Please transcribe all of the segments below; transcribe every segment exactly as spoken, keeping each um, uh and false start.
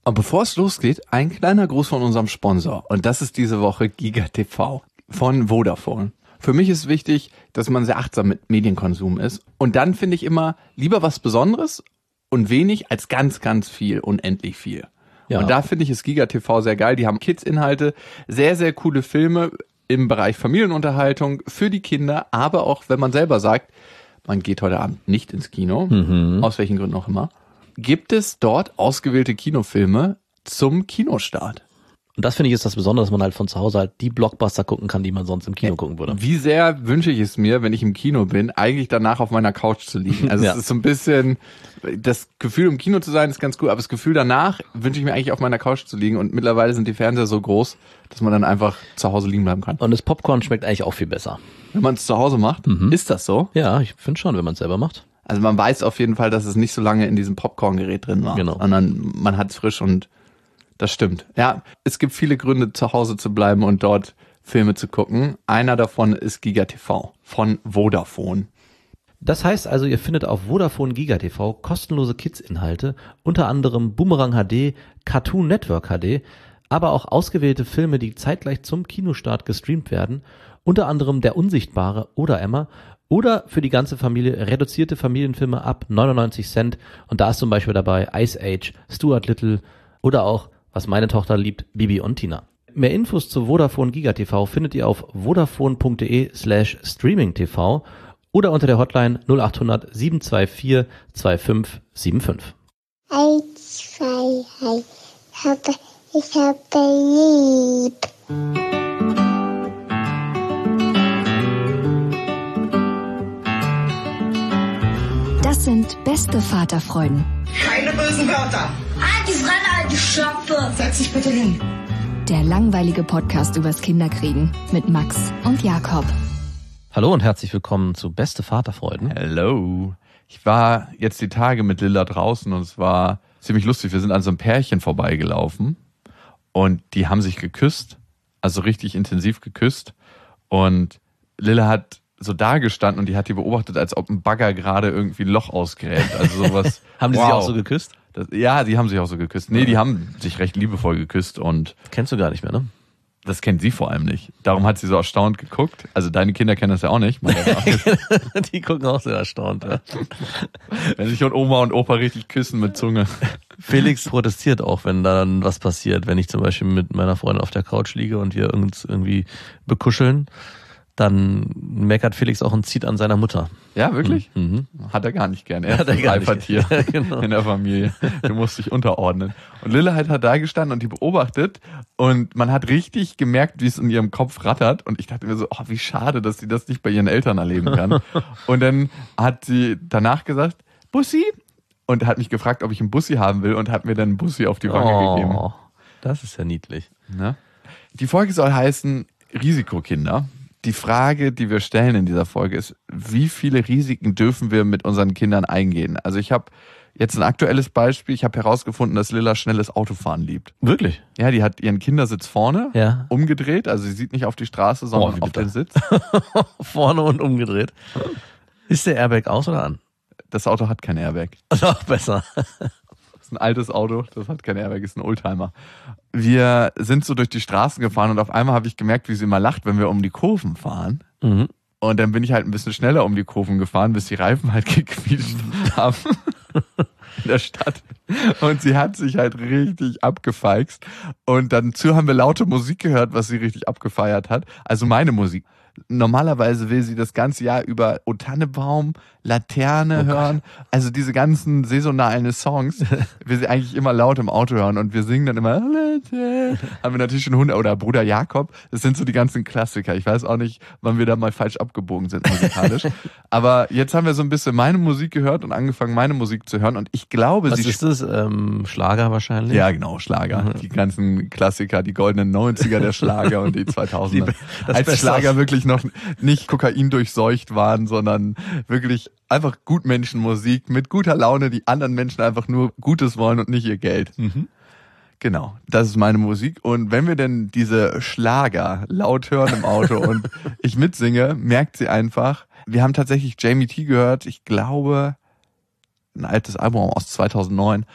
Und bevor es losgeht, ein kleiner Gruß von unserem Sponsor. Und das ist diese Woche GigaTV von Vodafone. Für mich ist wichtig, dass man sehr achtsam mit Medienkonsum ist. Und dann finde ich immer lieber was Besonderes und wenig als ganz, ganz viel, unendlich viel. Ja. Und da finde ich es GigaTV sehr geil. Die haben Kids-Inhalte, sehr, sehr coole Filme im Bereich Familienunterhaltung für die Kinder. Aber auch, wenn man selber sagt, man geht heute Abend nicht ins Kino, mhm. aus welchen Gründen auch immer, gibt es dort ausgewählte Kinofilme zum Kinostart. Und das finde ich ist das Besondere, dass man halt von zu Hause halt die Blockbuster gucken kann, die man sonst im Kino gucken würde. Wie sehr wünsche ich es mir, wenn ich im Kino bin, eigentlich danach auf meiner Couch zu liegen. Also ja. Es ist so ein bisschen, das Gefühl im Kino zu sein ist ganz gut, aber das Gefühl danach wünsche ich mir eigentlich auf meiner Couch zu liegen. Und mittlerweile sind die Fernseher so groß, dass man dann einfach zu Hause liegen bleiben kann. Und das Popcorn schmeckt eigentlich auch viel besser. Wenn man es zu Hause macht, mhm. ist das so? Ja, ich finde schon, wenn man es selber macht. Also man weiß auf jeden Fall, dass es nicht so lange in diesem Popcorn-Gerät drin war, genau. sondern man hat es frisch und das stimmt. Ja, es gibt viele Gründe, zu Hause zu bleiben und dort Filme zu gucken. Einer davon ist GigaTV von Vodafone. Das heißt also, ihr findet auf Vodafone GigaTV kostenlose Kids-Inhalte, unter anderem Boomerang H D, Cartoon Network H D, aber auch ausgewählte Filme, die zeitgleich zum Kinostart gestreamt werden, unter anderem Der Unsichtbare oder Emma, oder für die ganze Familie reduzierte Familienfilme ab neunundneunzig Cent. Und da ist zum Beispiel dabei Ice Age, Stuart Little oder auch, was meine Tochter liebt, Bibi und Tina. Mehr Infos zu Vodafone GigaTV findet ihr auf vodafone.de slash streamingtv oder unter der Hotline null acht hundert sieben zwei vier zwei fünf sieben fünf. Eins, zwei, drei, ich habe, ich habe lieb. Das sind beste Vaterfreuden. Keine bösen Wörter. Alte Fremde, alte Schöpfe. Setz dich bitte hin. Der langweilige Podcast übers Kinderkriegen mit Max und Jakob. Hallo und herzlich willkommen zu Beste Vaterfreuden. Hello. Ich war jetzt die Tage mit Lilla draußen und es war ziemlich lustig. Wir sind an so einem Pärchen vorbeigelaufen und die haben sich geküsst, also richtig intensiv geküsst. Und Lilla hat so da gestanden und die hat die beobachtet, als ob ein Bagger gerade irgendwie ein Loch ausgräbt. Also sowas. Haben die wow. sich auch so geküsst? Das, ja, die haben sich auch so geküsst. Nee, die haben sich recht liebevoll geküsst und... Kennst du gar nicht mehr, ne? Das kennt sie vor allem nicht. Darum hat sie so erstaunt geguckt. Also deine Kinder kennen das ja auch nicht. Die gucken auch sehr erstaunt, ja. Wenn sich und Oma und Opa richtig küssen mit Zunge. Felix protestiert auch, wenn dann was passiert. Wenn ich zum Beispiel mit meiner Freundin auf der Couch liege und wir uns irgendwie bekuscheln, dann meckert Felix auch und zieht an seiner Mutter. Ja, wirklich? Mhm. Hat er gar nicht gern. Er hat ist er gar ein Alpha-Tier ja, genau. in der Familie. Du musst dich unterordnen. Und Lille hat da gestanden und die beobachtet und man hat richtig gemerkt, wie es in ihrem Kopf rattert und ich dachte mir so, oh, wie schade, dass sie das nicht bei ihren Eltern erleben kann. Und dann hat sie danach gesagt, Bussi? Und hat mich gefragt, ob ich einen Bussi haben will und hat mir dann einen Bussi auf die Wange oh, gegeben. Das ist ja niedlich. Ne? Die Folge soll heißen Risikokinder. Die Frage, die wir stellen in dieser Folge ist, wie viele Risiken dürfen wir mit unseren Kindern eingehen? Also ich habe jetzt ein aktuelles Beispiel. Ich habe herausgefunden, dass Lilla schnelles Autofahren liebt. Wirklich? Ja, die hat ihren Kindersitz vorne ja. umgedreht. Also sie sieht nicht auf die Straße, sondern oh, auf den Sitz. Vorne und umgedreht. Ist der Airbag aus oder an? Das Auto hat kein Airbag. Noch besser. Das ist ein altes Auto, das hat kein Airbag, ist ein Oldtimer. Wir sind so durch die Straßen gefahren und auf einmal habe ich gemerkt, wie sie immer lacht, wenn wir um die Kurven fahren. Mhm. Und dann bin ich halt ein bisschen schneller um die Kurven gefahren, bis die Reifen halt gequietscht haben in der Stadt. Und sie hat sich halt richtig abgefeixt. Und dazu haben wir laute Musik gehört, was sie richtig abgefeiert hat. Also meine Musik. Normalerweise will sie das ganze Jahr über O Tannebaum, Laterne oh hören. Also diese ganzen saisonalen Songs will sie eigentlich immer laut im Auto hören. Und wir singen dann immer Laterne. Haben wir natürlich schon Hunde oder Bruder Jakob. Das sind so die ganzen Klassiker. Ich weiß auch nicht, wann wir da mal falsch abgebogen sind musikalisch. Aber jetzt haben wir so ein bisschen meine Musik gehört und angefangen, meine Musik zu hören. Und ich glaube, was sie... Was ist das? Ähm, Schlager wahrscheinlich? Ja, genau, Schlager. Mhm. Die ganzen Klassiker, die goldenen neunziger der Schlager und die zweitausender. Die, als Schlager wirklich noch nicht Kokain durchseucht waren, sondern wirklich einfach Gutmenschenmusik mit guter Laune, die anderen Menschen einfach nur Gutes wollen und nicht ihr Geld. Mhm. Genau, das ist meine Musik. Und wenn wir denn diese Schlager laut hören im Auto und ich mitsinge, merkt sie einfach, wir haben tatsächlich Jamie T gehört, ich glaube, ein altes Album aus zweitausendneun.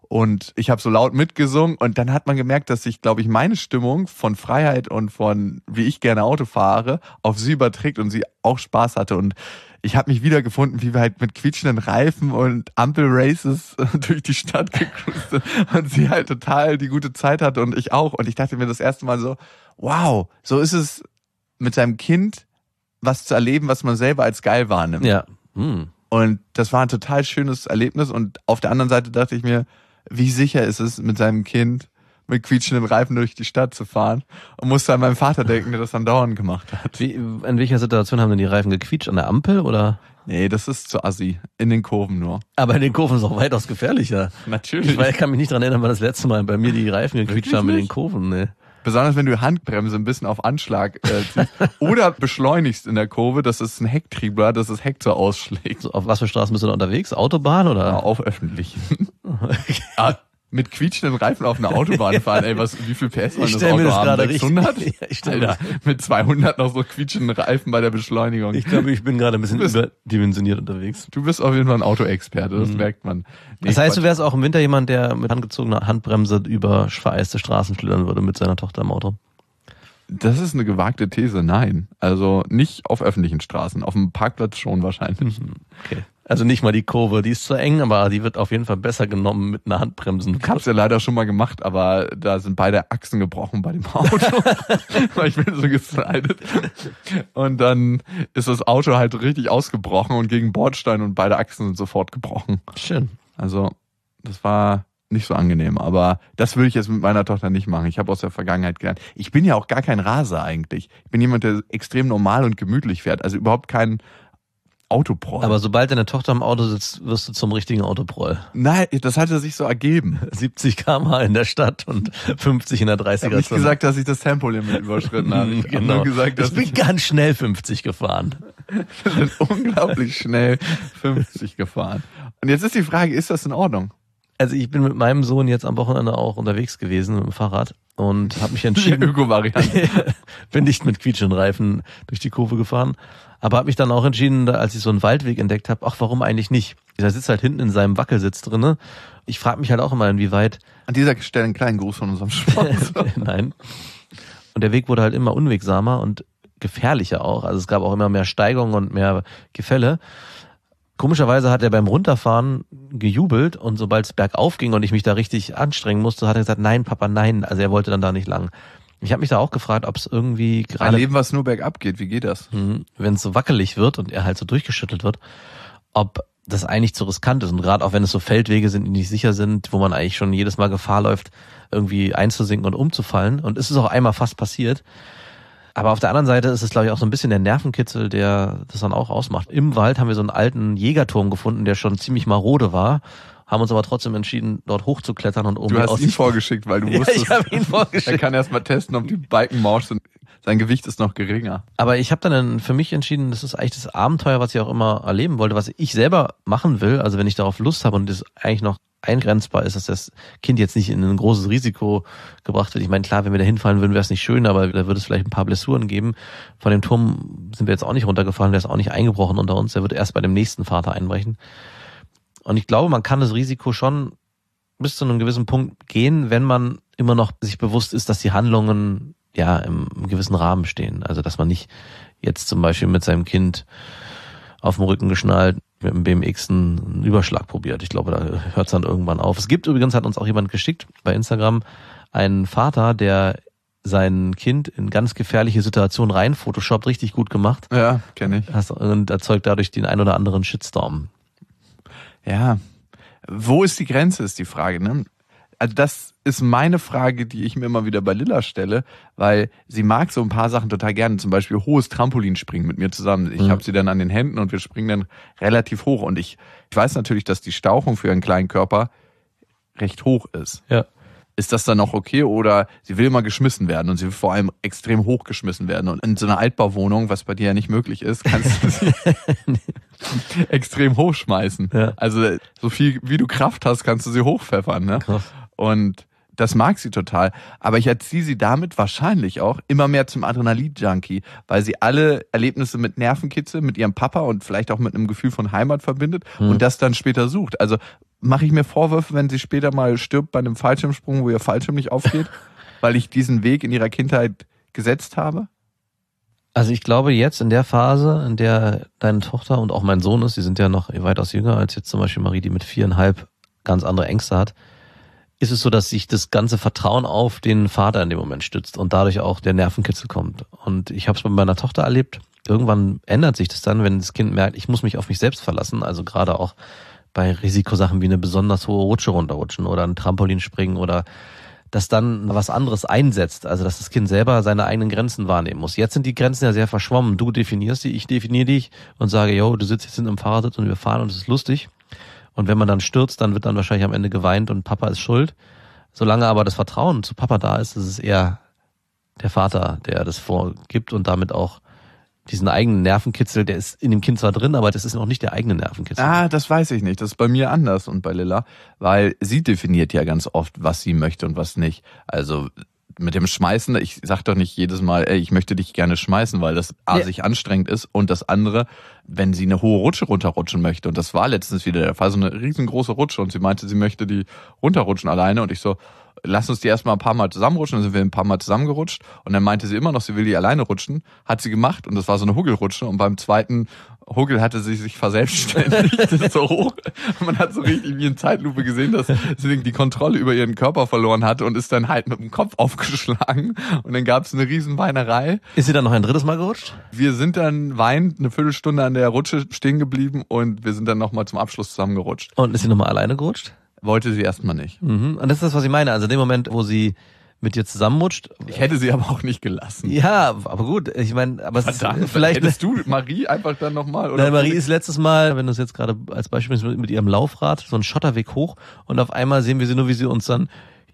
Und ich habe so laut mitgesungen und dann hat man gemerkt, dass sich, glaube ich, meine Stimmung von Freiheit und von wie ich gerne Auto fahre auf sie überträgt und sie auch Spaß hatte. Und ich habe mich wiedergefunden, wie wir halt mit quietschenden Reifen und Ampel-Races durch die Stadt gecruised sind und sie halt total die gute Zeit hatte und ich auch. Und ich dachte mir das erste Mal so, wow, so ist es mit seinem Kind was zu erleben, was man selber als geil wahrnimmt. Ja. Hm. Und das war ein total schönes Erlebnis und auf der anderen Seite dachte ich mir, wie sicher ist es, mit seinem Kind mit quietschenden Reifen durch die Stadt zu fahren und musste an meinen Vater denken, der das dann dauernd gemacht hat. Wie, in welcher Situation haben denn die Reifen gequietscht? An der Ampel oder? Nee, das ist zu assi. In den Kurven nur. Aber in den Kurven ist es auch weitaus gefährlicher. Natürlich. Ich, weiß, ich kann mich nicht dran erinnern, wann das letzte Mal bei mir die Reifen gequietscht Wirklich haben in den nicht? Kurven. Nee. Besonders wenn du Handbremse ein bisschen auf Anschlag äh, ziehst oder beschleunigst in der Kurve, dass es ein Hecktriebler, dass das Heck so ausschlägt. So, auf was für Straßen bist du da unterwegs? Autobahn oder? Ja, auf öffentlichen. ah, mit quietschenden Reifen auf einer Autobahn fahren, ey, was, wie viel P S soll Ich das stell Auto mir das haben? gerade sechshundert? richtig- Ja, ich stell mir Alter, mit zweihundert noch so quietschenden Reifen bei der Beschleunigung. Ich glaube, ich bin gerade ein bisschen Du bist- überdimensioniert unterwegs. Du bist auf jeden Fall ein Autoexperte, das Mhm. merkt man. Nee, Das heißt, Quatsch. du wärst auch im Winter jemand, der mit angezogener Handbremse über vereiste Straßen schlittern würde mit seiner Tochter im Auto. Das ist eine gewagte These, nein. Also nicht auf öffentlichen Straßen, auf dem Parkplatz schon wahrscheinlich. Okay. Also nicht mal die Kurve, die ist zu eng, aber die wird auf jeden Fall besser genommen mit einer Handbremse. Ich hab's ja leider schon mal gemacht, aber da sind beide Achsen gebrochen bei dem Auto. Weil ich bin so geslidet. Und dann ist das Auto halt richtig ausgebrochen und gegen Bordstein und beide Achsen sind sofort gebrochen. Schön. Also das war nicht so angenehm, aber das würde ich jetzt mit meiner Tochter nicht machen. Ich habe aus der Vergangenheit gelernt. Ich bin ja auch gar kein Raser eigentlich. Ich bin jemand, der extrem normal und gemütlich fährt. Also überhaupt kein Autoproll. Aber sobald deine Tochter im Auto sitzt, wirst du zum richtigen Autoproll. Nein, das hatte sich so ergeben. siebzig Kilometer pro Stunde in der Stadt und fünfzig in der Ich habe dreißiger nicht Zone. gesagt, dass ich das Tempolimit überschritten habe. Ich habe Genau. nur gesagt, dass ich bin ich ganz schnell fünfzig gefahren. wir sind unglaublich schnell fünfzig gefahren. Und jetzt ist die Frage, ist das in Ordnung? Also ich bin mit meinem Sohn jetzt am Wochenende auch unterwegs gewesen mit dem Fahrrad und habe mich Die entschieden, Öko-Variante. bin nicht mit quietschenden Reifen durch die Kurve gefahren, aber habe mich dann auch entschieden, da, als ich so einen Waldweg entdeckt habe, ach, warum eigentlich nicht? Er sitzt halt hinten in seinem Wackelsitz drinne. Ich frage mich halt auch immer, inwieweit... An dieser Stelle einen kleinen Gruß von unserem Sponsor. Nein. Und der Weg wurde halt immer unwegsamer und gefährlicher auch. Also es gab auch immer mehr Steigungen und mehr Gefälle. Komischerweise hat er beim Runterfahren gejubelt und sobald es bergauf ging und ich mich da richtig anstrengen musste, hat er gesagt, nein, Papa, nein. Also er wollte dann da nicht lang. Ich habe mich da auch gefragt, ob es irgendwie Ein gerade, Leben, was nur bergab geht, wie geht das? wenn es so wackelig wird und er halt so durchgeschüttelt wird, ob das eigentlich zu riskant ist. Und gerade auch wenn es so Feldwege sind, die nicht sicher sind, wo man eigentlich schon jedes Mal Gefahr läuft, irgendwie einzusinken und umzufallen. Und es ist auch einmal fast passiert. Aber auf der anderen Seite ist es, glaube ich, auch so ein bisschen der Nervenkitzel, der das dann auch ausmacht. Im Wald haben wir so einen alten Jägerturm gefunden, der schon ziemlich marode war, haben uns aber trotzdem entschieden, dort hochzuklettern und oben Du die hast ihn Aussicht- vorgeschickt, weil du Ja, wusstest, ich habe ihn er vorgeschickt. kann erst mal testen, ob die Balken morsch sind. Sein Gewicht ist noch geringer. Aber ich habe dann für mich entschieden, das ist eigentlich das Abenteuer, was ich auch immer erleben wollte, was ich selber machen will. Also wenn ich darauf Lust habe und das eigentlich noch eingrenzbar ist, dass das Kind jetzt nicht in ein großes Risiko gebracht wird. Ich meine, klar, wenn wir da hinfallen würden, wäre es nicht schön, aber da würde es vielleicht ein paar Blessuren geben. Von dem Turm sind wir jetzt auch nicht runtergefallen, der ist auch nicht eingebrochen unter uns, der wird erst bei dem nächsten Vater einbrechen. Und ich glaube, man kann das Risiko schon bis zu einem gewissen Punkt gehen, wenn man immer noch sich bewusst ist, dass die Handlungen ja im, im gewissen Rahmen stehen. Also dass man nicht jetzt zum Beispiel mit seinem Kind auf dem Rücken geschnallt mit dem B M X einen Überschlag probiert. Ich glaube, da hört es dann irgendwann auf. Es gibt übrigens, hat uns auch jemand geschickt bei Instagram, einen Vater, der sein Kind in ganz gefährliche Situationen rein photoshoppt, richtig gut gemacht. Ja, kenne ich. Hast- Und erzeugt dadurch den ein oder anderen Shitstorm. Ja. Wo ist die Grenze, ist die Frage, ne? Also das ist meine Frage, die ich mir immer wieder bei Lilla stelle, weil sie mag so ein paar Sachen total gerne, zum Beispiel hohes Trampolinspringen mit mir zusammen. Ich Mhm. habe sie dann an den Händen und wir springen dann relativ hoch. Und ich, ich weiß natürlich, dass die Stauchung für ihren kleinen Körper recht hoch ist. Ja. Ist das dann auch okay oder sie will immer geschmissen werden und sie will vor allem extrem hoch geschmissen werden. Und in so einer Altbauwohnung, was bei dir ja nicht möglich ist, kannst du sie extrem hochschmeißen. Ja. Also so viel wie du Kraft hast, kannst du sie hochpfeffern. Ne? Krass. Und das mag sie total. Aber ich erziehe sie damit wahrscheinlich auch immer mehr zum Adrenalin-Junkie, weil sie alle Erlebnisse mit Nervenkitzel, mit ihrem Papa und vielleicht auch mit einem Gefühl von Heimat verbindet Hm. und das dann später sucht. Also mache ich mir Vorwürfe, wenn sie später mal stirbt bei einem Fallschirmsprung, wo ihr Fallschirm nicht aufgeht, weil ich diesen Weg in ihrer Kindheit gesetzt habe? Also ich glaube jetzt in der Phase, in der deine Tochter und auch mein Sohn ist, die sind ja noch weitaus jünger als jetzt zum Beispiel Marie, die mit viereinhalb ganz andere Ängste hat, ist es so, dass sich das ganze Vertrauen auf den Vater in dem Moment stützt und dadurch auch der Nervenkitzel kommt. Und ich habe es bei meiner Tochter erlebt, irgendwann ändert sich das dann, wenn das Kind merkt, ich muss mich auf mich selbst verlassen, also gerade auch bei Risikosachen wie eine besonders hohe Rutsche runterrutschen oder ein Trampolin springen oder dass dann was anderes einsetzt, also dass das Kind selber seine eigenen Grenzen wahrnehmen muss. Jetzt sind die Grenzen ja sehr verschwommen. Du definierst die, ich definiere dich und sage, yo, du sitzt jetzt in einem Fahrersitz und wir fahren und es ist lustig. Und wenn man dann stürzt, dann wird dann wahrscheinlich am Ende geweint und Papa ist schuld. Solange aber das Vertrauen zu Papa da ist, ist es eher der Vater, der das vorgibt und damit auch diesen eigenen Nervenkitzel, der ist in dem Kind zwar drin, aber das ist noch nicht der eigene Nervenkitzel. Ah, das weiß ich nicht. Das ist bei mir anders und bei Lilla, weil sie definiert ja ganz oft, was sie möchte und was nicht. Also mit dem Schmeißen, ich sag doch nicht jedes Mal, ey, ich möchte dich gerne schmeißen, weil das A, Ja. sich anstrengend ist und das andere, wenn sie eine hohe Rutsche runterrutschen möchte und das war letztens wieder der Fall, so eine riesengroße Rutsche und sie meinte, sie möchte die runterrutschen alleine und ich so, lass uns die erstmal ein paar Mal zusammenrutschen, dann sind wir ein paar Mal zusammengerutscht und dann meinte sie immer noch, sie will die alleine rutschen, hat sie gemacht und das war so eine Huggelrutsche und beim zweiten Huggel hatte sie sich verselbstständigt, das ist so hoch. Man hat so richtig wie in Zeitlupe gesehen, dass sie die Kontrolle über ihren Körper verloren hatte und ist dann halt mit dem Kopf aufgeschlagen und dann gab es eine riesen Weinerei. Ist sie dann noch ein drittes Mal gerutscht? Wir sind dann weinend eine Viertelstunde an der Rutsche stehen geblieben und wir sind dann nochmal zum Abschluss zusammengerutscht. Und ist sie nochmal alleine gerutscht? Wollte sie erstmal nicht. Mhm. Und das ist das, was ich meine. Also in dem Moment, wo sie mit dir zusammenrutscht. Ich hätte sie aber auch nicht gelassen. Ja, aber gut, ich meine, aber es ist Verdammt, vielleicht hättest du Marie einfach dann nochmal? Nein, Marie ist letztes Mal, wenn du es jetzt gerade als Beispiel nimmst, mit ihrem Laufrad, so einen Schotterweg hoch und auf einmal sehen wir sie nur, wie sie uns dann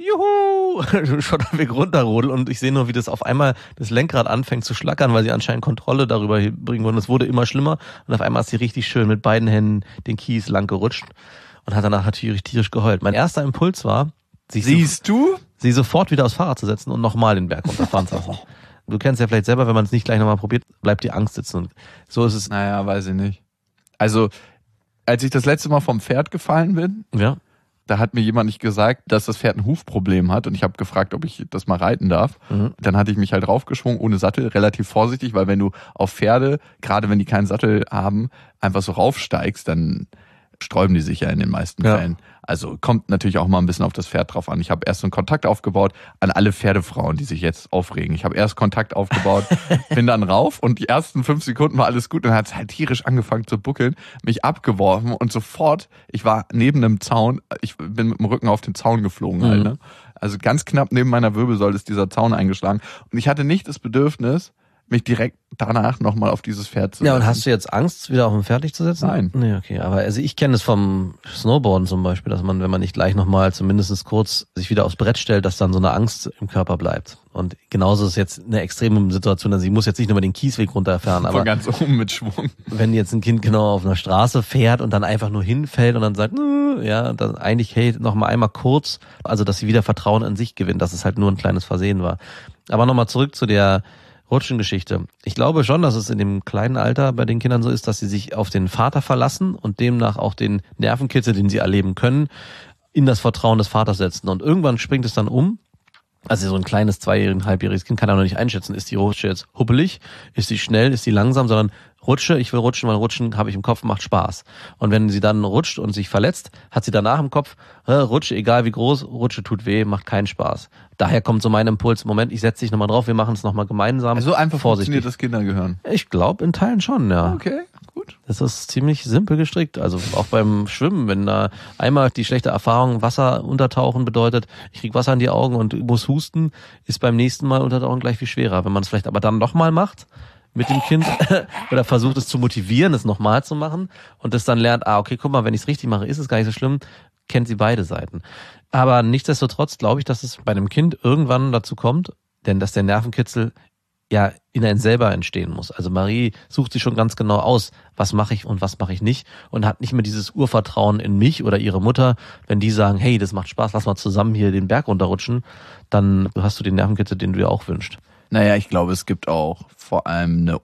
juhu, Schotterweg runterrodelt und ich sehe nur, wie das auf einmal das Lenkrad anfängt zu schlackern, weil sie anscheinend Kontrolle darüber bringen wollen. Es wurde immer schlimmer und auf einmal ist sie richtig schön mit beiden Händen den Kies lang gerutscht und hat danach natürlich tierisch geheult. Mein erster Impuls war, sich Siehst so, du? sie sofort wieder aufs Fahrrad zu setzen und nochmal den Berg runterfahren zu lassen. Du kennst ja vielleicht selber, wenn man es nicht gleich nochmal probiert, bleibt die Angst sitzen. Und so ist es. Naja, weiß ich nicht. Also, als ich das letzte Mal vom Pferd gefallen bin, Ja. da hat mir jemand nicht gesagt, dass das Pferd ein Hufproblem hat und ich habe gefragt, ob ich das mal reiten darf. Mhm. Dann hatte ich mich halt raufgeschwungen ohne Sattel, relativ vorsichtig, weil wenn du auf Pferde, gerade wenn die keinen Sattel haben, einfach so raufsteigst, dann sträuben die sich ja in den meisten Ja. Fällen. Also kommt natürlich auch mal ein bisschen auf das Pferd drauf an. Ich habe erst so einen Kontakt aufgebaut an alle Pferdefrauen, die sich jetzt aufregen. Ich habe erst Kontakt aufgebaut, bin dann rauf und die ersten fünf Sekunden war alles gut. Dann hat es halt tierisch angefangen zu buckeln, mich abgeworfen und sofort, ich war neben einem Zaun, ich bin mit dem Rücken auf den Zaun geflogen Mhm. halt. Ne? Also ganz knapp neben meiner Wirbelsäule ist dieser Zaun eingeschlagen. Und ich hatte nicht das Bedürfnis, mich direkt danach nochmal auf dieses Pferd zu Ja, setzen. und hast du jetzt Angst, wieder auf dem Pferd dich zu setzen? Nein. Nee, okay. Aber also ich kenne es vom Snowboarden zum Beispiel, dass man, wenn man nicht gleich nochmal zumindest kurz sich wieder aufs Brett stellt, dass dann so eine Angst im Körper bleibt. Und genauso ist es jetzt eine extreme Situation. Also ich muss jetzt nicht nur mal den Kiesweg runterfahren, aber Von ganz oben mit Schwung. wenn jetzt ein Kind genau auf einer Straße fährt und dann einfach nur hinfällt und dann sagt, "Nö", ja, dann eigentlich, hey, noch mal einmal kurz, also dass sie wieder Vertrauen in sich gewinnt, dass es halt nur ein kleines Versehen war. Aber nochmal zurück zu der Rutschengeschichte. Ich glaube schon, dass es in dem kleinen Alter bei den Kindern so ist, dass sie sich auf den Vater verlassen und demnach auch den Nervenkitzel, den sie erleben können, in das Vertrauen des Vaters setzen. Und irgendwann springt es dann um. Also so ein kleines, zweijähriges, halbjähriges Kind kann ja noch nicht einschätzen, ist die Rutsche jetzt huppelig, ist sie schnell, ist sie langsam, sondern Rutsche, ich will rutschen, weil Rutschen habe ich im Kopf, macht Spaß. Und wenn sie dann rutscht und sich verletzt, hat sie danach im Kopf, äh, Rutsche, egal wie groß, Rutsche tut weh, macht keinen Spaß. Daher kommt so mein Impuls, Moment, ich setze dich nochmal drauf, wir machen es nochmal gemeinsam. Also einfach vorsichtig. funktioniert das Kindergehirn. Ich glaube in Teilen schon, ja. Okay, gut. Das ist ziemlich simpel gestrickt. Also auch beim Schwimmen, wenn da einmal die schlechte Erfahrung Wasser untertauchen bedeutet, ich krieg Wasser in die Augen und muss husten, ist beim nächsten Mal untertauchen gleich viel schwerer. Wenn man es vielleicht aber dann nochmal macht mit dem Kind oder versucht es zu motivieren, es nochmal zu machen und es dann lernt, ah, okay, guck mal, wenn ich es richtig mache, ist es gar nicht so schlimm, kennt sie beide Seiten. Aber nichtsdestotrotz glaube ich, dass es bei einem Kind irgendwann dazu kommt, denn dass der Nervenkitzel ja in einen selber entstehen muss. Also Marie sucht sich schon ganz genau aus, was mache ich und was mache ich nicht und hat nicht mehr dieses Urvertrauen in mich oder ihre Mutter, wenn die sagen, hey, das macht Spaß, lass mal zusammen hier den Berg runterrutschen, dann hast du den Nervenkitzel, den du dir auch wünschst. Naja, ich glaube, es gibt auch vor allem eine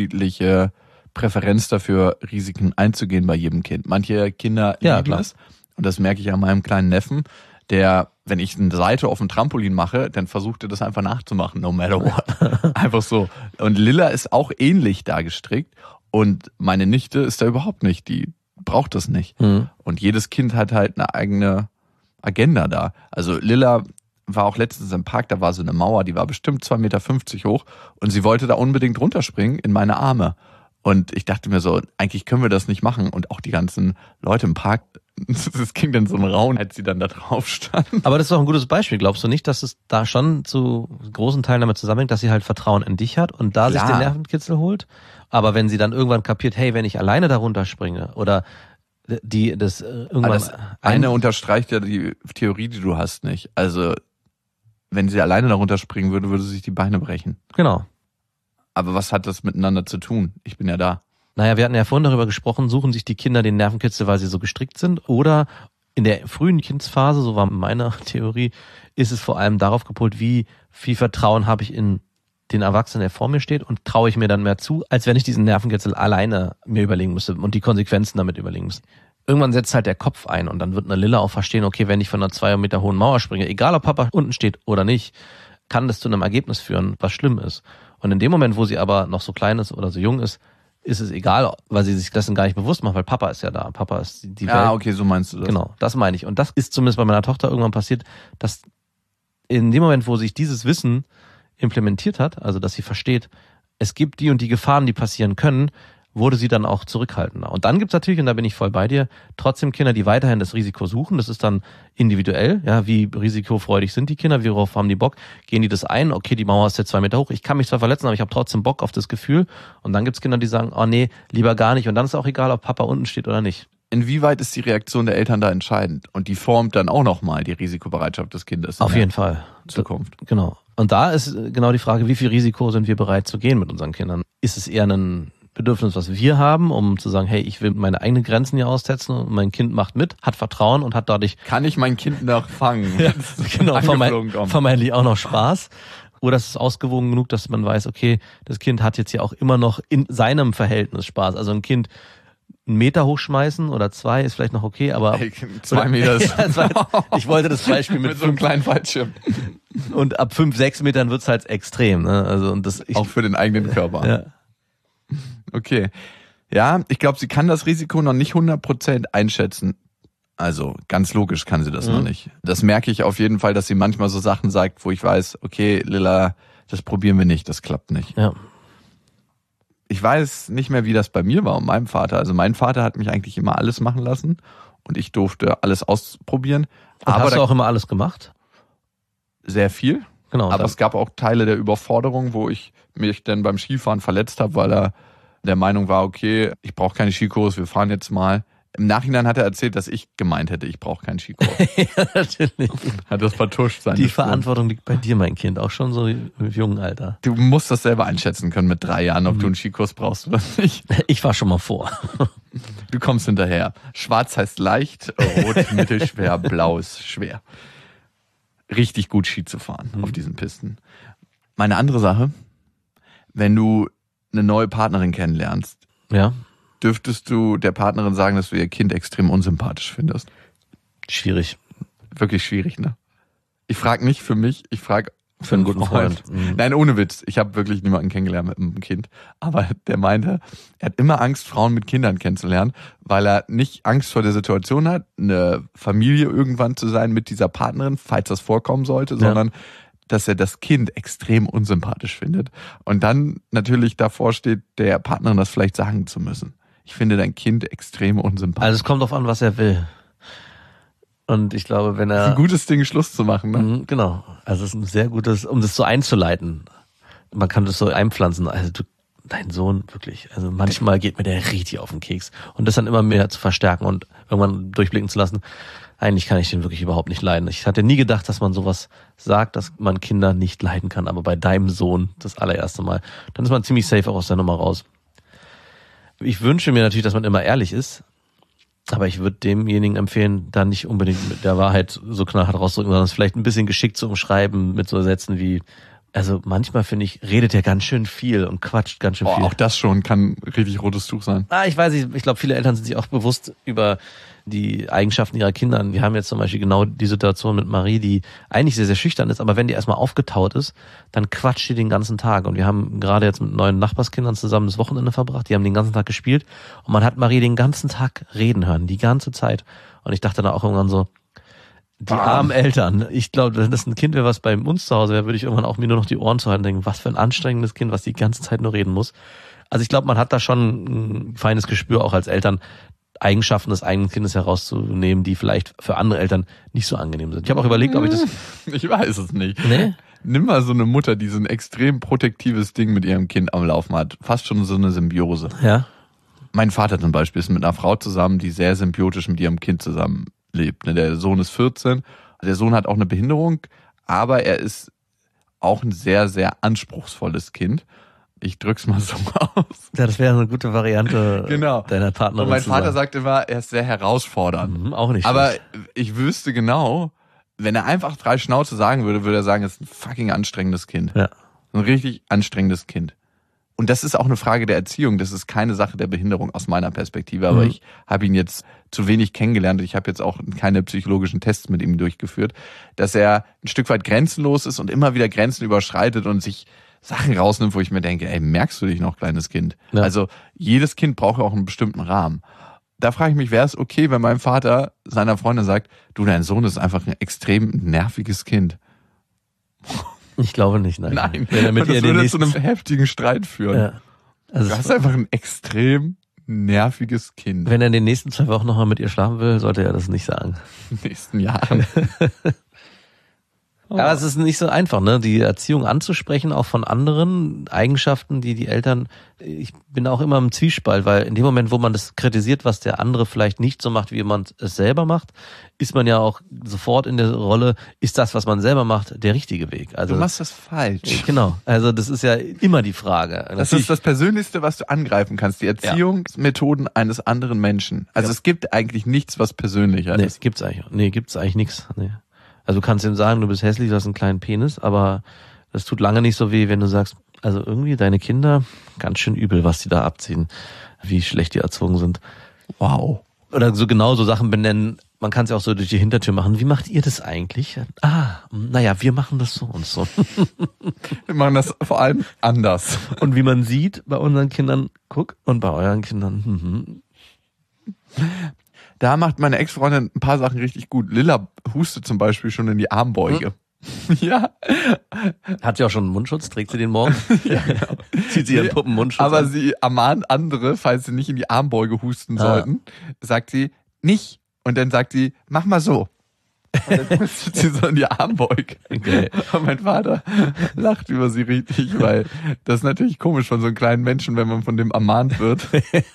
unterschiedliche Präferenz dafür, Risiken einzugehen bei jedem Kind. Manche Kinder Ja, lieben klar. es Und das merke ich an meinem kleinen Neffen, der, wenn ich eine Seite auf dem Trampolin mache, dann versucht er das einfach nachzumachen, no matter what. Einfach so. Und Lilla ist auch ähnlich da gestrickt. Und meine Nichte ist da überhaupt nicht. Die braucht das nicht. Mhm. Und jedes Kind hat halt eine eigene Agenda da. Also Lilla war auch letztens im Park, da war so eine Mauer, die war bestimmt zwei Meter fünfzig hoch. Und sie wollte da unbedingt runterspringen in meine Arme. Und ich dachte mir so, eigentlich können wir das nicht machen. Und auch die ganzen Leute im Park, das ging dann so ein Raun, als sie dann da drauf standen. Aber das ist doch ein gutes Beispiel. Glaubst du nicht, dass es da schon zu großen Teilen damit zusammenhängt, dass sie halt Vertrauen in dich hat und da Klar. sich den Nervenkitzel holt? Aber wenn sie dann irgendwann kapiert, hey, wenn ich alleine da runterspringe oder die das irgendwann... Das eine unterstreicht ja die Theorie, die du hast, nicht. Also wenn sie alleine da runterspringen würde, würde sie sich die Beine brechen. Genau. Aber was hat das miteinander zu tun? Ich bin ja da. Naja, wir hatten ja vorhin darüber gesprochen, suchen sich die Kinder den Nervenkitzel, weil sie so gestrickt sind, oder in der frühen Kindsphase, so war meine Theorie, ist es vor allem darauf gepolt, wie viel Vertrauen habe ich in den Erwachsenen, der vor mir steht, und traue ich mir dann mehr zu, als wenn ich diesen Nervenkitzel alleine mir überlegen müsste und die Konsequenzen damit überlegen müsste. Irgendwann setzt halt der Kopf ein und dann wird eine Lilla auch verstehen, okay, wenn ich von einer zwei Meter hohen Mauer springe, egal ob Papa unten steht oder nicht, kann das zu einem Ergebnis führen, was schlimm ist. Und in dem Moment, wo sie aber noch so klein ist oder so jung ist, ist es egal, weil sie sich dessen gar nicht bewusst macht, weil Papa ist ja da. Papa ist die Welt. Ja, okay, so meinst du das. Genau, das meine ich. Und das ist zumindest bei meiner Tochter irgendwann passiert, dass in dem Moment, wo sich dieses Wissen implementiert hat, also dass sie versteht, es gibt die und die Gefahren, die passieren können, wurde sie dann auch zurückhaltender. Und dann gibt es natürlich, und da bin ich voll bei dir, trotzdem Kinder, die weiterhin das Risiko suchen. Das ist dann individuell, ja, wie risikofreudig sind die Kinder, worauf haben die Bock, gehen die das ein, okay, die Mauer ist jetzt zwei Meter hoch, ich kann mich zwar verletzen, aber ich habe trotzdem Bock auf das Gefühl. Und dann gibt es Kinder, die sagen, oh nee, lieber gar nicht. Und dann ist auch egal, ob Papa unten steht oder nicht. Inwieweit ist die Reaktion der Eltern da entscheidend? Und die formt dann auch nochmal die Risikobereitschaft des Kindes. Auf jeden Fall. Zukunft. Genau. Und da ist genau die Frage, wie viel Risiko sind wir bereit zu gehen mit unseren Kindern? Ist es eher ein Bedürfnis, was wir haben, um zu sagen, hey, ich will meine eigenen Grenzen hier aussetzen und mein Kind macht mit, hat Vertrauen und hat dadurch... Kann ich mein Kind noch fangen? Ja, genau, vermeid, vermeintlich auch noch Spaß. Oder es ist ausgewogen genug, dass man weiß, okay, das Kind hat jetzt ja auch immer noch in seinem Verhältnis Spaß. Also ein Kind einen Meter hochschmeißen oder zwei ist vielleicht noch okay, aber... Hey, zwei Meter ist... Ja, zwei, ich wollte das Beispiel mit, mit so einem kleinen Fallschirm. Und ab fünf, sechs Metern wird's halt extrem. Ne? Also und das, ich, auch für den eigenen Körper. Ja. Okay. Ja, ich glaube, sie kann das Risiko noch nicht hundert Prozent einschätzen. Also ganz logisch kann sie das mhm. noch nicht. Das merke ich auf jeden Fall, dass sie manchmal so Sachen sagt, wo ich weiß, okay, Lilla, das probieren wir nicht, das klappt nicht. Ja. Ich weiß nicht mehr, wie das bei mir war und meinem Vater. Also mein Vater hat mich eigentlich immer alles machen lassen und ich durfte alles ausprobieren. Und aber hast du auch immer alles gemacht? Sehr viel. Genau. Aber es gab auch Teile der Überforderung, wo ich mich dann beim Skifahren verletzt habe, weil er der Meinung war, okay, ich brauche keine Skikurs, wir fahren jetzt mal. Im Nachhinein hat er erzählt, dass ich gemeint hätte, ich brauche keinen Skikurs. Ja, natürlich. Hat das vertuscht sein. Die Verantwortung liegt bei dir, mein Kind, auch schon so im jungen Alter. Du musst das selber einschätzen können mit drei Jahren, ob mhm. du einen Skikurs brauchst oder nicht. Ich war schon mal vor. Du kommst hinterher. Schwarz heißt leicht, rot mittelschwer, blau ist schwer. Richtig gut Ski zu fahren mhm. auf diesen Pisten. Meine andere Sache, wenn du eine neue Partnerin kennenlernst, ja, dürftest du der Partnerin sagen, dass du ihr Kind extrem unsympathisch findest? Schwierig. Wirklich schwierig, ne? Ich frage nicht für mich, ich frage für einen guten Freund. Freund. Mhm. Nein, ohne Witz. Ich habe wirklich niemanden kennengelernt mit einem Kind. Aber der meinte, er hat immer Angst, Frauen mit Kindern kennenzulernen, weil er nicht Angst vor der Situation hat, eine Familie irgendwann zu sein mit dieser Partnerin, falls das vorkommen sollte, ja. sondern dass er das Kind extrem unsympathisch findet. Und dann natürlich davor steht, der Partnerin das vielleicht sagen zu müssen. Ich finde dein Kind extrem unsympathisch. Also es kommt drauf an, was er will. Und ich glaube, wenn er... Das ist ein gutes Ding, Schluss zu machen, ne? Mhm, genau. Also es ist ein sehr gutes, um das so einzuleiten. Man kann das so einpflanzen. Also du, dein Sohn, wirklich. Also manchmal geht mir der richtig auf den Keks. Und das dann immer mehr zu verstärken und irgendwann durchblicken zu lassen. Eigentlich kann ich den wirklich überhaupt nicht leiden. Ich hatte nie gedacht, dass man sowas sagt, dass man Kinder nicht leiden kann. Aber bei deinem Sohn das allererste Mal. Dann ist man ziemlich safe auch aus der Nummer raus. Ich wünsche mir natürlich, dass man immer ehrlich ist. Aber ich würde demjenigen empfehlen, da nicht unbedingt mit der Wahrheit so knallhart rauszudrücken, sondern es vielleicht ein bisschen geschickt zu umschreiben mit so Sätzen wie, Also manchmal finde ich, redet er ganz schön viel und quatscht ganz schön Oh, viel. auch das schon kann richtig rotes Tuch sein. Ah, ich weiß nicht, ich glaube, viele Eltern sind sich auch bewusst über die Eigenschaften ihrer Kinder. Wir haben jetzt zum Beispiel genau die Situation mit Marie, die eigentlich sehr, sehr schüchtern ist, aber wenn die erstmal aufgetaut ist, dann quatscht die den ganzen Tag. Und wir haben gerade jetzt mit neuen Nachbarskindern zusammen das Wochenende verbracht, die haben den ganzen Tag gespielt und man hat Marie den ganzen Tag reden hören, die ganze Zeit. Und ich dachte dann auch irgendwann so, die armen Eltern. Ich glaube, wenn das ein Kind wäre, was bei uns zu Hause wäre, würde ich irgendwann auch mir nur noch die Ohren zu halten und denken, was für ein anstrengendes Kind, was die ganze Zeit nur reden muss. Also ich glaube, man hat da schon ein feines Gespür, auch als Eltern, Eigenschaften des eigenen Kindes herauszunehmen, die vielleicht für andere Eltern nicht so angenehm sind. Ich habe auch überlegt, ob ich das... Ich weiß es nicht. Nee? Nimm mal so eine Mutter, die so ein extrem protektives Ding mit ihrem Kind am Laufen hat. Fast schon so eine Symbiose. Ja. Mein Vater zum Beispiel ist mit einer Frau zusammen, die sehr symbiotisch mit ihrem Kind zusammenlebt. Der Sohn ist vierzehn, der Sohn hat auch eine Behinderung, aber er ist auch ein sehr, sehr anspruchsvolles Kind. Ich drück's mal so aus. Ja, das wäre eine gute Variante Genau. deiner Partnerin. Und mein zu Vater sein. sagt immer, er ist sehr herausfordernd. Mhm, auch nicht Aber schlecht. ich wüsste genau, wenn er einfach drei Schnauze sagen würde, würde er sagen, es ist ein fucking anstrengendes Kind. Ja. Ein richtig anstrengendes Kind. Und das ist auch eine Frage der Erziehung. Das ist keine Sache der Behinderung aus meiner Perspektive. Aber Mhm. ich habe ihn jetzt zu wenig kennengelernt. Ich habe jetzt auch keine psychologischen Tests mit ihm durchgeführt, dass er ein Stück weit grenzenlos ist und immer wieder Grenzen überschreitet und sich Sachen rausnimmt, wo ich mir denke, ey, merkst du dich noch, kleines Kind? Ja. Also jedes Kind braucht auch einen bestimmten Rahmen. Da frage ich mich, wäre es okay, wenn mein Vater seiner Freundin sagt, du, dein Sohn ist einfach ein extrem nerviges Kind. Ich glaube nicht, nein. Nein, Wenn er mit und das ihr den würde nächsten... zu einem heftigen Streit führen. ja. Also Du es- hast einfach ein extrem nerviges Kind wenn er in den nächsten zwei Wochen nochmal mit ihr schlafen will, sollte er das nicht sagen. in den nächsten Jahren. Aber es ist nicht so einfach, ne, die Erziehung anzusprechen, auch von anderen Eigenschaften, die die Eltern, ich bin auch immer im Zwiespalt, weil in dem Moment, wo man das kritisiert, was der andere vielleicht nicht so macht, wie man es selber macht, ist man ja auch sofort in der Rolle, ist das, was man selber macht, der richtige Weg? Also Du machst das falsch. genau, also das ist ja immer die Frage. Das Natürlich- ist das Persönlichste, was du angreifen kannst, die Erziehungsmethoden eines anderen Menschen. Also Ja. es gibt eigentlich nichts, was persönlicher Nee, ist. gibt's eigentlich, nee, gibt's eigentlich nichts. Nee. Also du kannst ihm sagen, du bist hässlich, du hast einen kleinen Penis, aber das tut lange nicht so weh, wenn du sagst, also irgendwie deine Kinder, ganz schön übel, was die da abziehen, wie schlecht die erzogen sind. Wow. Oder so genau so Sachen benennen, man kann es ja auch so durch die Hintertür machen. Wie macht ihr das eigentlich? Ah, naja, wir machen das so und so. Wir machen das vor allem anders. Und wie man sieht bei unseren Kindern, guck, und bei euren Kindern, mhm. Da macht meine Ex-Freundin ein paar Sachen richtig gut. Lilla hustet zum Beispiel schon in die Armbeuge. Ja. Hat sie auch schon einen Mundschutz? Trägt sie den morgen? Ja, genau. Zieht sie ihren Puppenmundschutz Aber an? sie ermahnt andere, falls sie nicht in die Armbeuge husten Ah. sollten, sagt sie, nicht. Und dann sagt sie, mach mal so. Und dann hustet sie so in die Armbeuge. Okay. Und mein Vater lacht über sie richtig, weil das ist natürlich komisch von so einem kleinen Menschen, wenn man von dem ermahnt wird.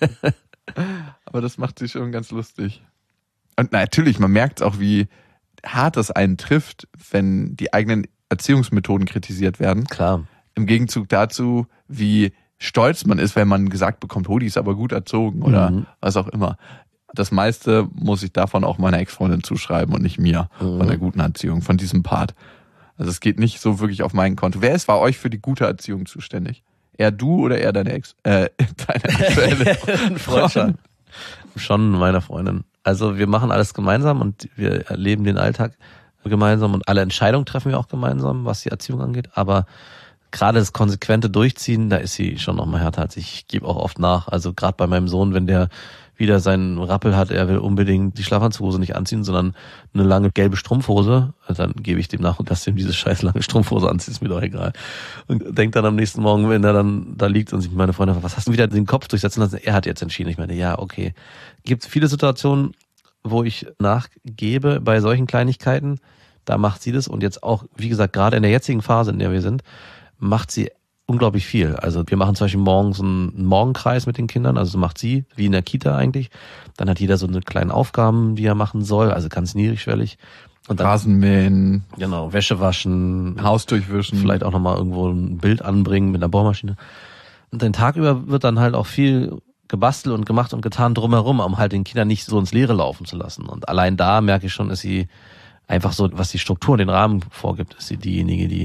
Aber das macht sie schon ganz lustig. Und natürlich, man merkt auch, wie hart das einen trifft, wenn die eigenen Erziehungsmethoden kritisiert werden. Klar. Im Gegenzug dazu, wie stolz man ist, wenn man gesagt bekommt, oh, die ist aber gut erzogen oder Mhm. was auch immer. Das meiste muss ich davon auch meiner Ex-Freundin zuschreiben und nicht mir, Mhm. von der guten Erziehung, von diesem Part. Also es geht nicht so wirklich auf mein Konto. Wer ist bei euch für die gute Erziehung zuständig? Eher du oder eher deine Ex, äh, deine aktuelle Freundschaft. Schon meiner Freundin. Also wir machen alles gemeinsam und wir erleben den Alltag gemeinsam und alle Entscheidungen treffen wir auch gemeinsam, was die Erziehung angeht. Aber gerade das konsequente Durchziehen, da ist sie schon noch mal härter als ich. Ich gebe auch oft nach. Also gerade bei meinem Sohn, wenn der wieder seinen Rappel hat, er will unbedingt die Schlafanzughose nicht anziehen, sondern eine lange gelbe Strumpfhose, dann gebe ich dem nach und dass ihm diese scheiß lange Strumpfhose anzieht, ist mir doch egal. Und denkt dann am nächsten Morgen, wenn er dann da liegt und sich meine Freundin fragt, was hast du wieder den Kopf durchsetzen lassen? Er hat jetzt entschieden. Ich meine, ja, okay. Gibt viele Situationen, wo ich nachgebe bei solchen Kleinigkeiten, da macht sie das und jetzt auch, wie gesagt, gerade in der jetzigen Phase, in der wir sind, macht sie unglaublich viel. Also wir machen zum Beispiel morgens einen Morgenkreis mit den Kindern, also macht sie, wie in der Kita eigentlich. Dann hat jeder so eine kleine Aufgaben, die er machen soll, also ganz niedrigschwellig. Und dann, Rasenmähen, genau, Wäsche waschen, Haus durchwischen. vielleicht auch nochmal irgendwo ein Bild anbringen mit einer Bohrmaschine. Und den Tag über wird dann halt auch viel gebastelt und gemacht und getan drumherum, um halt den Kindern nicht so ins Leere laufen zu lassen. Und allein da merke ich schon, ist sie einfach so, was die Struktur, den Rahmen vorgibt, ist sie diejenige, die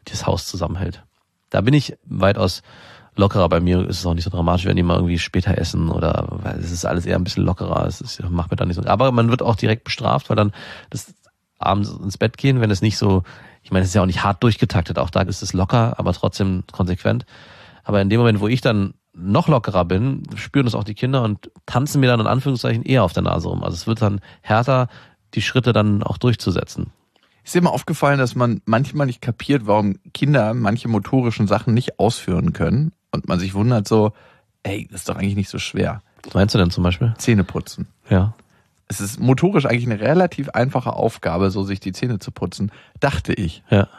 das Haus zusammenhält. Da bin ich weitaus lockerer. Bei mir ist es auch nicht so dramatisch, wenn die mal irgendwie später essen oder, weil es ist alles eher ein bisschen lockerer. Es ist, macht mir da nicht so. Aber man wird auch direkt bestraft, weil dann das abends ins Bett gehen, wenn es nicht so, ich meine, es ist ja auch nicht hart durchgetaktet. Auch da ist es locker, aber trotzdem konsequent. Aber in dem Moment, wo ich dann noch lockerer bin, spüren das auch die Kinder und tanzen mir dann in Anführungszeichen eher auf der Nase rum. Also es wird dann härter, die Schritte dann auch durchzusetzen. Ist dir mal aufgefallen, dass man manchmal nicht kapiert, warum Kinder manche motorischen Sachen nicht ausführen können und man sich wundert so, ey, das ist doch eigentlich nicht so schwer. Was meinst du denn zum Beispiel? Zähne putzen. Ja. Es ist motorisch eigentlich eine relativ einfache Aufgabe, so sich die Zähne zu putzen, dachte ich. Ja.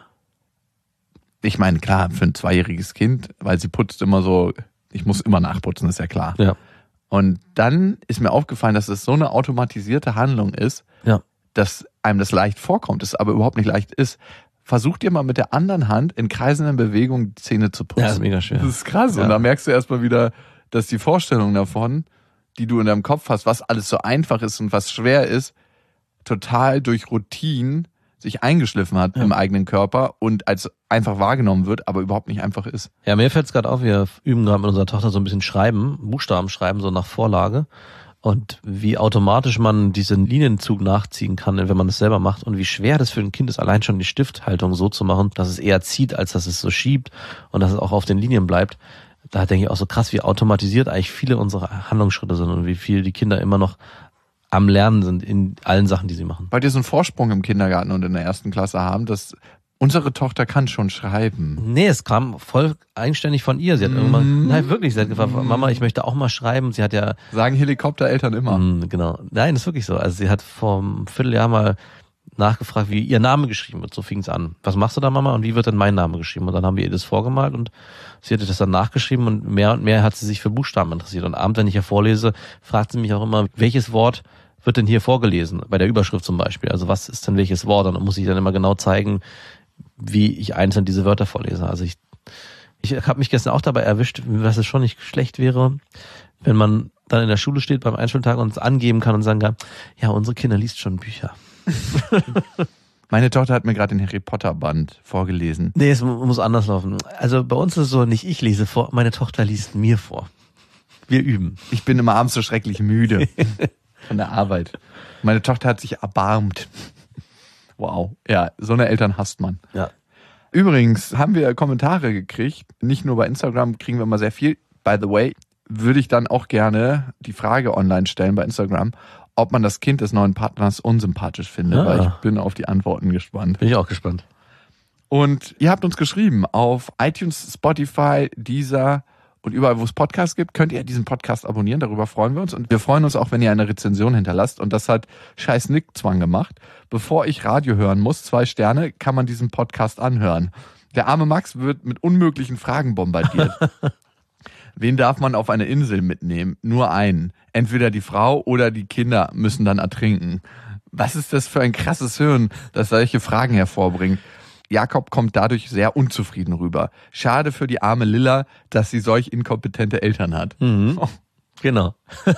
Ich meine, klar, für ein zweijähriges Kind, weil sie putzt immer so, ich muss immer nachputzen, ist ja klar. Ja. Und dann ist mir aufgefallen, dass es so eine automatisierte Handlung ist, Ja. dass einem das leicht vorkommt, es aber überhaupt nicht leicht ist. Versucht ihr mal mit der anderen Hand in kreisenden Bewegungen die Zähne zu putzen. Ja, das ist mega schwer. Das ist krass. Ja. Und da merkst du erstmal wieder, dass die Vorstellung davon, die du in deinem Kopf hast, was alles so einfach ist und was schwer ist, total durch Routinen sich eingeschliffen hat ja. im eigenen Körper und als einfach wahrgenommen wird, aber überhaupt nicht einfach ist. Ja, mir fällt es gerade auf, wir üben gerade mit unserer Tochter so ein bisschen Schreiben, Buchstaben schreiben, so nach Vorlage. Und wie automatisch man diesen Linienzug nachziehen kann, wenn man es selber macht und wie schwer das für ein Kind ist, allein schon die Stifthaltung so zu machen, dass es eher zieht, als dass es so schiebt und dass es auch auf den Linien bleibt. Da denke ich auch so krass, wie automatisiert eigentlich viele unserer Handlungsschritte sind und wie viel die Kinder immer noch am Lernen sind in allen Sachen, die sie machen. Weil die so einen Vorsprung im Kindergarten und in der ersten Klasse haben, dass unsere Tochter kann schon schreiben. Nee, es kam voll eigenständig von ihr. Sie hat mm. irgendwann, nein, wirklich, sie hat gefragt, Mama, ich möchte auch mal schreiben. Sie hat ja... Sagen Helikoptereltern immer. Mm, genau. Nein, das ist wirklich so. Also sie hat vor einem Vierteljahr mal nachgefragt, wie ihr Name geschrieben wird. So fing es an. Was machst du da, Mama? Und wie wird denn mein Name geschrieben? Und dann haben wir ihr das vorgemalt und sie hatte das dann nachgeschrieben und mehr und mehr hat sie sich für Buchstaben interessiert. Und abends, wenn ich ja vorlese, fragt sie mich auch immer, welches Wort wird denn hier vorgelesen? Bei der Überschrift zum Beispiel. Also was ist denn welches Wort? Und dann muss ich dann immer genau zeigen, wie ich einzeln diese Wörter vorlese. Also ich, ich habe mich gestern auch dabei erwischt, was es schon nicht schlecht wäre, wenn man dann in der Schule steht beim Einschultag und es angeben kann und sagen kann, ja, unsere Kinder liest schon Bücher. Meine Tochter hat mir gerade den Harry Potter Band vorgelesen. Nee, es muss anders laufen. Also bei uns ist es so, nicht ich lese vor, meine Tochter liest mir vor. Wir üben. Ich bin immer abends so schrecklich müde von der Arbeit. Meine Tochter hat sich erbarmt. Wow. Ja, so eine Eltern hasst man. Ja. Übrigens haben wir Kommentare gekriegt. Nicht nur bei Instagram kriegen wir immer sehr viel. By the way, würde ich dann auch gerne die Frage online stellen bei Instagram, ob man das Kind des neuen Partners unsympathisch findet, Ah. weil ich bin auf die Antworten gespannt. Bin ich auch gespannt. Und ihr habt uns geschrieben auf iTunes, Spotify, Deezer und überall, wo es Podcasts gibt, könnt ihr diesen Podcast abonnieren. Darüber freuen wir uns. Und wir freuen uns auch, wenn ihr eine Rezension hinterlasst. Und das hat scheiß Nick Zwang gemacht. Bevor ich Radio hören muss, zwei Sterne, kann man diesen Podcast anhören. Der arme Max wird mit unmöglichen Fragen bombardiert. Wen darf man auf eine Insel mitnehmen? Nur einen. Entweder die Frau oder die Kinder müssen dann ertrinken. Was ist das für ein krasses Hirn, das solche Fragen hervorbringt? Jakob kommt dadurch sehr unzufrieden rüber. Schade für die arme Lilla, dass sie solch inkompetente Eltern hat. Mhm. Oh. Genau.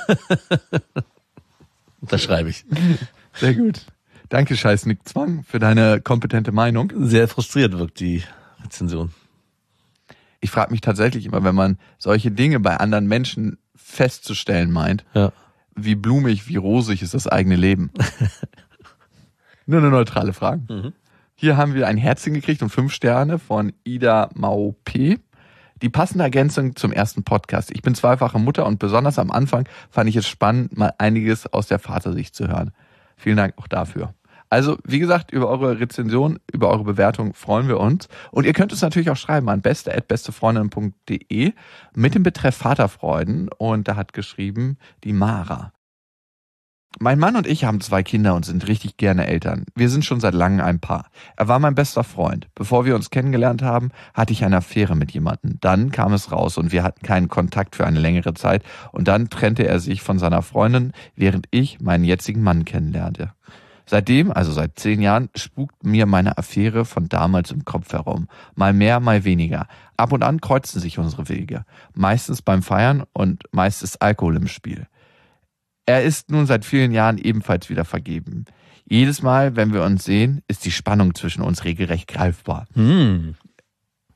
Das schreibe ich. Sehr gut. Danke, scheiß Nick Zwang, für deine kompetente Meinung. Sehr frustriert wirkt die Rezension. Ich frage mich tatsächlich immer, wenn man solche Dinge bei anderen Menschen festzustellen meint, Ja. wie blumig, wie rosig ist das eigene Leben. Nur eine neutrale Frage. Mhm. Hier haben wir ein Herzchen gekriegt und fünf Sterne von Ida Mau P. Die passende Ergänzung zum ersten Podcast. Ich bin zweifache Mutter und besonders am Anfang fand ich es spannend, mal einiges aus der Vatersicht zu hören. Vielen Dank auch dafür. Also, wie gesagt, über eure Rezension, über eure Bewertung freuen wir uns. Und ihr könnt uns natürlich auch schreiben an beste at bestefreundinnen punkt de mit dem Betreff Vaterfreuden. Und da hat geschrieben die Mara. Mein Mann und ich haben zwei Kinder und sind richtig gerne Eltern. Wir sind schon seit langem ein Paar. Er war mein bester Freund. Bevor wir uns kennengelernt haben, hatte ich eine Affäre mit jemandem. Dann kam es raus und wir hatten keinen Kontakt für eine längere Zeit. Und dann trennte er sich von seiner Freundin, während ich meinen jetzigen Mann kennenlernte. Seitdem, also seit zehn Jahren, spukt mir meine Affäre von damals im Kopf herum. Mal mehr, mal weniger. Ab und an kreuzen sich unsere Wege. Meistens beim Feiern und meist ist Alkohol im Spiel. Er ist nun seit vielen Jahren ebenfalls wieder vergeben. Jedes Mal, wenn wir uns sehen, ist die Spannung zwischen uns regelrecht greifbar. Hm.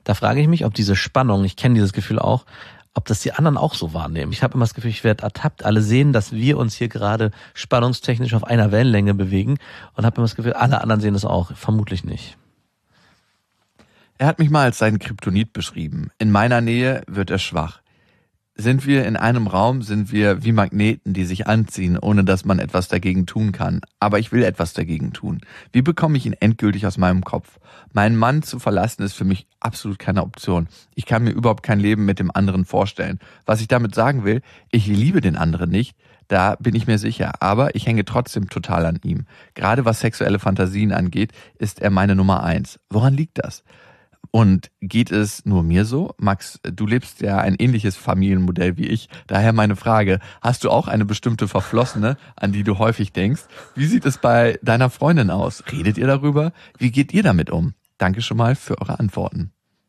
Da frage ich mich, ob diese Spannung, ich kenne dieses Gefühl auch, ob das die anderen auch so wahrnehmen. Ich habe immer das Gefühl, ich werde ertappt. Alle sehen, dass wir uns hier gerade spannungstechnisch auf einer Wellenlänge bewegen und habe immer das Gefühl, alle anderen sehen das auch. Vermutlich nicht. Er hat mich mal als seinen Kryptonit beschrieben. In meiner Nähe wird er schwach. Sind wir in einem Raum, sind wir wie Magneten, die sich anziehen, ohne dass man etwas dagegen tun kann. Aber ich will etwas dagegen tun. Wie bekomme ich ihn endgültig aus meinem Kopf? Meinen Mann zu verlassen ist für mich absolut keine Option. Ich kann mir überhaupt kein Leben mit dem anderen vorstellen. Was ich damit sagen will, ich liebe den anderen nicht, da bin ich mir sicher. Aber ich hänge trotzdem total an ihm. Gerade was sexuelle Fantasien angeht, ist er meine Nummer eins. Woran liegt das? Und geht es nur mir so? Max, du lebst ja ein ähnliches Familienmodell wie ich. Daher meine Frage, hast du auch eine bestimmte Verflossene, an die du häufig denkst? Wie sieht es bei deiner Freundin aus? Redet ihr darüber? Wie geht ihr damit um? Danke schon mal für eure Antworten.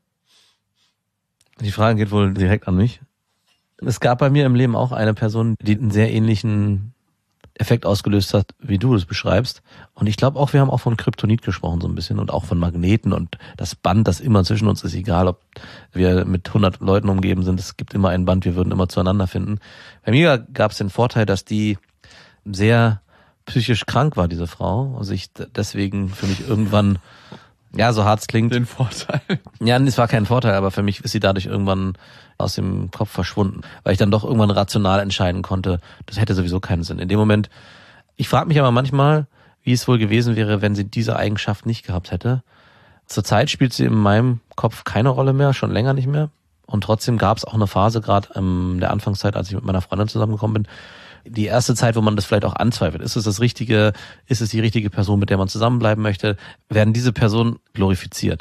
Die Frage geht wohl direkt an mich. Es gab bei mir im Leben auch eine Person, die einen sehr ähnlichen Effekt ausgelöst hat, wie du es beschreibst. Und ich glaube auch, wir haben auch von Kryptonit gesprochen so ein bisschen und auch von Magneten und das Band, das immer zwischen uns ist, egal ob wir mit hundert Leuten umgeben sind, es gibt immer ein Band, wir würden immer zueinander finden. Bei mir gab es den Vorteil, dass die sehr psychisch krank war, diese Frau, und sich deswegen für mich irgendwann, ja, so hart es klingt. Den Vorteil. Ja, es war kein Vorteil, aber für mich ist sie dadurch irgendwann aus dem Kopf verschwunden, weil ich dann doch irgendwann rational entscheiden konnte, das hätte sowieso keinen Sinn. In dem Moment, ich frage mich aber manchmal, wie es wohl gewesen wäre, wenn sie diese Eigenschaft nicht gehabt hätte. Zurzeit spielt sie in meinem Kopf keine Rolle mehr, schon länger nicht mehr. Und trotzdem gab es auch eine Phase, gerade in der Anfangszeit, als ich mit meiner Freundin zusammengekommen bin, die erste Zeit, wo man das vielleicht auch anzweifelt. Ist es das Richtige? Ist es die richtige Person, mit der man zusammenbleiben möchte? Werden diese Personen glorifiziert?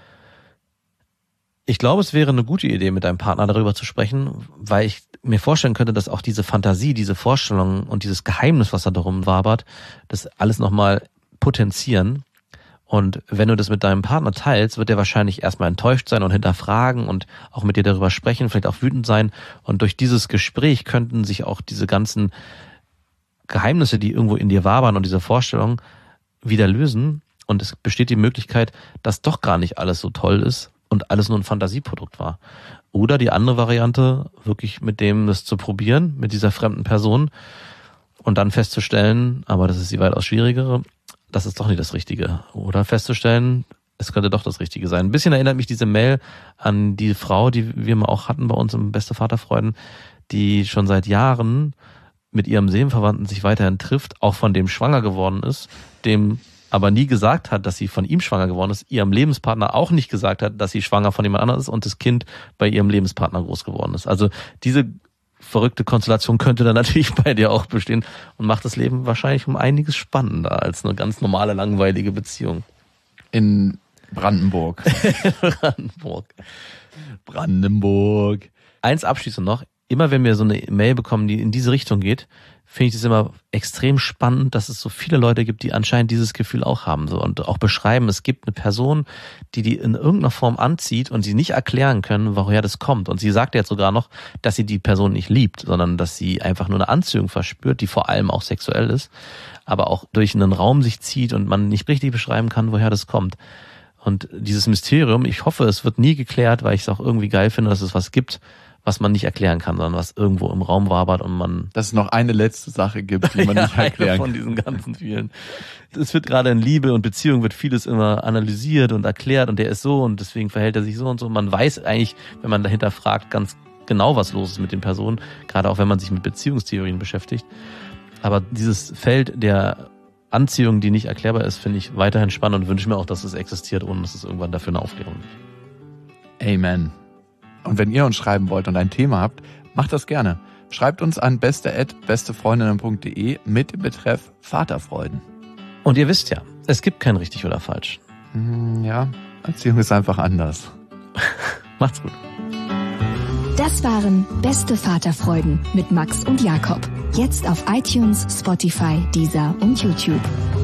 Ich glaube, es wäre eine gute Idee, mit deinem Partner darüber zu sprechen, weil ich mir vorstellen könnte, dass auch diese Fantasie, diese Vorstellung und dieses Geheimnis, was da darum wabert, das alles nochmal potenzieren. Und wenn du das mit deinem Partner teilst, wird er wahrscheinlich erstmal enttäuscht sein und hinterfragen und auch mit dir darüber sprechen, vielleicht auch wütend sein. Und durch dieses Gespräch könnten sich auch diese ganzen Geheimnisse, die irgendwo in dir wabern und diese Vorstellung wieder lösen. Und es besteht die Möglichkeit, dass doch gar nicht alles so toll ist und alles nur ein Fantasieprodukt war. Oder die andere Variante, wirklich mit dem das zu probieren, mit dieser fremden Person und dann festzustellen, aber das ist die weitaus schwierigere, das ist doch nicht das Richtige. Oder festzustellen, es könnte doch das Richtige sein. Ein bisschen erinnert mich diese Mail an die Frau, die wir mal auch hatten bei uns im Beste Vaterfreuden, die schon seit Jahren mit ihrem Seelenverwandten sich weiterhin trifft, auch von dem schwanger geworden ist, dem aber nie gesagt hat, dass sie von ihm schwanger geworden ist, ihrem Lebenspartner auch nicht gesagt hat, dass sie schwanger von jemand anderem ist und das Kind bei ihrem Lebenspartner groß geworden ist. Also diese verrückte Konstellation könnte dann natürlich bei dir auch bestehen und macht das Leben wahrscheinlich um einiges spannender als eine ganz normale, langweilige Beziehung. In Brandenburg. Brandenburg. Brandenburg. Eins abschließend noch. Immer wenn wir so eine Mail bekommen, die in diese Richtung geht, finde ich das immer extrem spannend, dass es so viele Leute gibt, die anscheinend dieses Gefühl auch haben so und auch beschreiben, es gibt eine Person, die die in irgendeiner Form anzieht und sie nicht erklären können, woher das kommt. Und sie sagt jetzt sogar noch, dass sie die Person nicht liebt, sondern dass sie einfach nur eine Anziehung verspürt, die vor allem auch sexuell ist, aber auch durch einen Raum sich zieht und man nicht richtig beschreiben kann, woher das kommt. Und dieses Mysterium, ich hoffe, es wird nie geklärt, weil ich es auch irgendwie geil finde, dass es was gibt, was man nicht erklären kann, sondern was irgendwo im Raum wabert und man... Dass es noch eine letzte Sache gibt, die man ja, nicht erklären von kann. diesen ganzen vielen. Es wird gerade in Liebe und Beziehung wird vieles immer analysiert und erklärt und der ist so und deswegen verhält er sich so und so. Man weiß eigentlich, wenn man dahinter fragt, ganz genau, was los ist mit den Personen, gerade auch wenn man sich mit Beziehungstheorien beschäftigt. Aber dieses Feld der Anziehung, die nicht erklärbar ist, finde ich weiterhin spannend und wünsche mir auch, dass es existiert, ohne dass es irgendwann dafür eine Aufklärung gibt. Amen. Und wenn ihr uns schreiben wollt und ein Thema habt, macht das gerne. Schreibt uns an beste at bestefreundinnen punkt de mit dem Betreff Vaterfreuden. Und ihr wisst ja, es gibt kein richtig oder falsch. Ja, Erziehung ist einfach anders. Macht's gut. Das waren Beste Vaterfreuden mit Max und Jakob. Jetzt auf iTunes, Spotify, Deezer und YouTube.